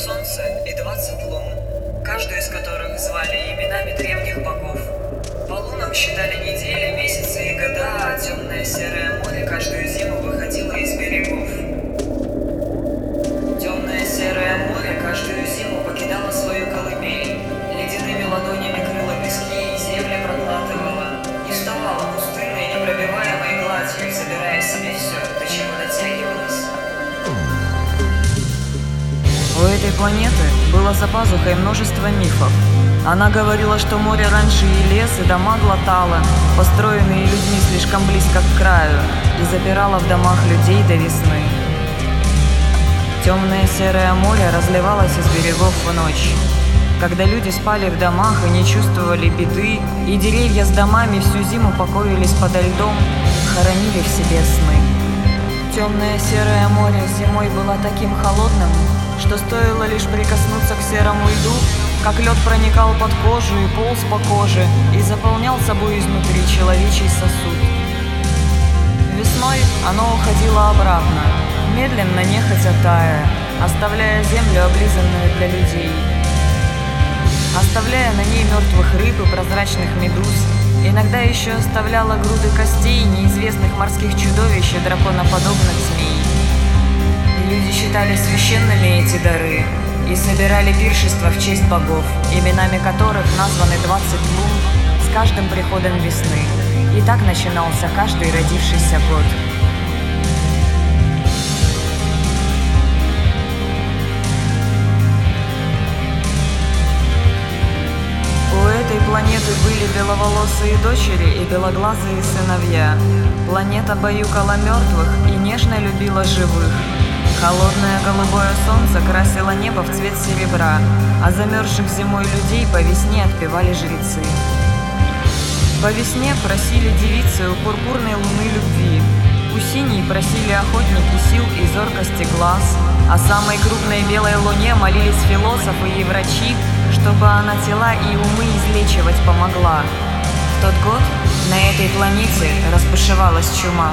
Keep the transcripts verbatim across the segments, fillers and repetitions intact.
солнце и двадцать лун, каждую из которых звали именами древних богов. По лунам считали недели, месяцы и года, а темное серое море каждую зиму выходило из берегов. Темное серое море каждую зиму покидало свою колыбель, ледяными ладонями крыло пески и земли проглатывало, и вставало пустынной непробиваемой гладью, забирая себе все, до чего дотягивалось. У этой планеты было за пазухой множество мифов. Она говорила, что море раньше и лес, и дома глотало, построенные людьми слишком близко к краю, и запирала в домах людей до весны. Темное серое море разливалось из берегов в ночь. Когда люди спали в домах и не чувствовали беды, и деревья с домами всю зиму покоились подо льдом, хоронили в себе сны. Темное серое море зимой было таким холодным, что стоило лишь прикоснуться к серому льду, как лед проникал под кожу и полз по коже и заполнял собой изнутри человечий сосуд. Весной оно уходило обратно, медленно, нехотя тая, оставляя землю облизанную для людей, оставляя на ней мертвых рыб и прозрачных медуз, иногда еще оставляла груды костей неизвестных морских чудовищ и драконоподобных змей. Люди считали священными эти дары и собирали пиршества в честь богов, именами которых названы двадцать лун с каждым приходом весны. И так начинался каждый родившийся год. У этой планеты были беловолосые дочери и белоглазые сыновья. Планета баюкала мертвых и нежно любила живых. Холодное голубое солнце красило небо в цвет серебра, а замерзших зимой людей по весне отпевали жрецы. По весне просили девицы у пурпурной луны любви, у синей просили охотники сил и зоркости глаз, а самой крупной белой луне молились философы и врачи, чтобы она тела и умы излечивать помогла. В тот год на этой планете разбушевалась чума.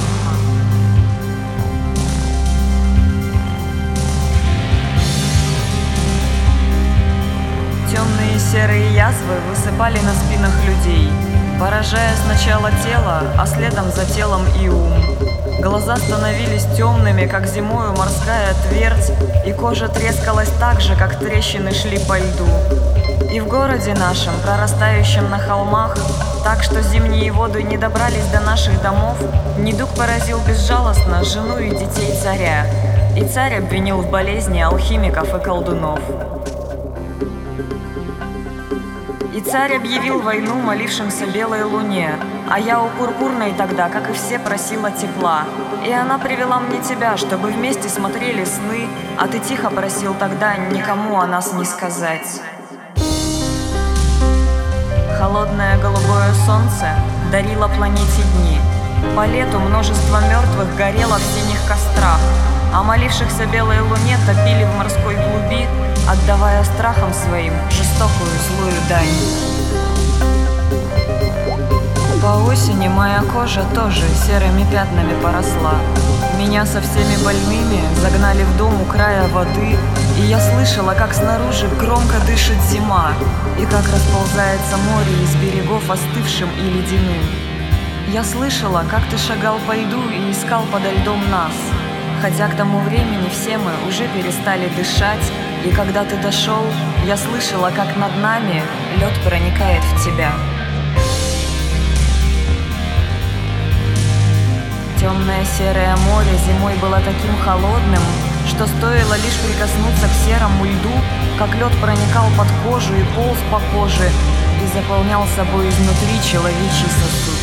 Темные серые язвы высыпали на спинах людей, поражая сначала тело, а следом за телом и ум. Глаза становились темными, как зимою морская твердь, и кожа трескалась так же, как трещины шли по льду. И в городе нашем, прорастающем на холмах, так что зимние воды не добрались до наших домов, недуг поразил безжалостно жену и детей царя, и царь обвинил в болезни алхимиков и колдунов. И царь объявил войну молившимся белой луне, а я у пурпурной тогда, как и все, просила тепла. И она привела мне тебя, чтобы вместе смотрели сны, а ты тихо просил тогда никому о нас не сказать. Холодное голубое солнце дарило планете дни. По лету множество мертвых горело в синих кострах, а молившихся белой луне топили в морской глуби, отдавая страхам своим жестокую злую дань. По осени моя кожа тоже серыми пятнами поросла. Меня со всеми больными загнали в дом у края воды, и я слышала, как снаружи громко дышит зима, и как расползается море из берегов остывшим и ледяным. Я слышала, как ты шагал по льду и искал подо льдом нас, хотя к тому времени все мы уже перестали дышать, и когда ты дошел, я слышала, как над нами лед проникает в тебя. Темное серое море зимой было таким холодным, что стоило лишь прикоснуться к серому льду, как лед проникал под кожу и полз по коже и заполнял собой изнутри человечий сосуд.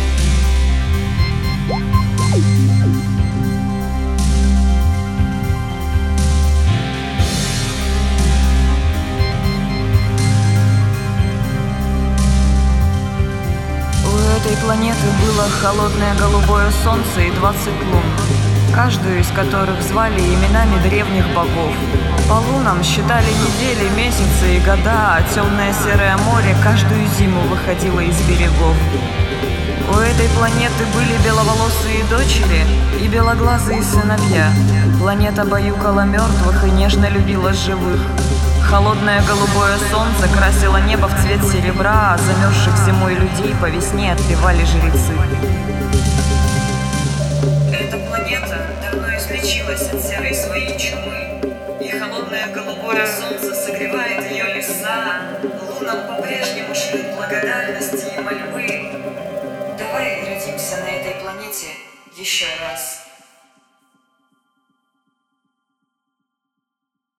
У этой планеты было холодное голубое солнце и двадцать лун, каждую из которых звали именами древних богов. По лунам считали недели, месяцы и года, а темное серое море каждую зиму выходило из берегов. У этой планеты были беловолосые дочери и белоглазые сыновья. Планета баюкала мертвых и нежно любила живых. Холодное голубое солнце красило небо в цвет серебра, а замерзших зимой людей по весне отпевали жрецы. Эта планета давно излечилась от серой своей чумы, и холодное голубое солнце согревает ее леса, лунам по-прежнему шлют благодарности и мольбы. Давай родимся на этой планете еще раз.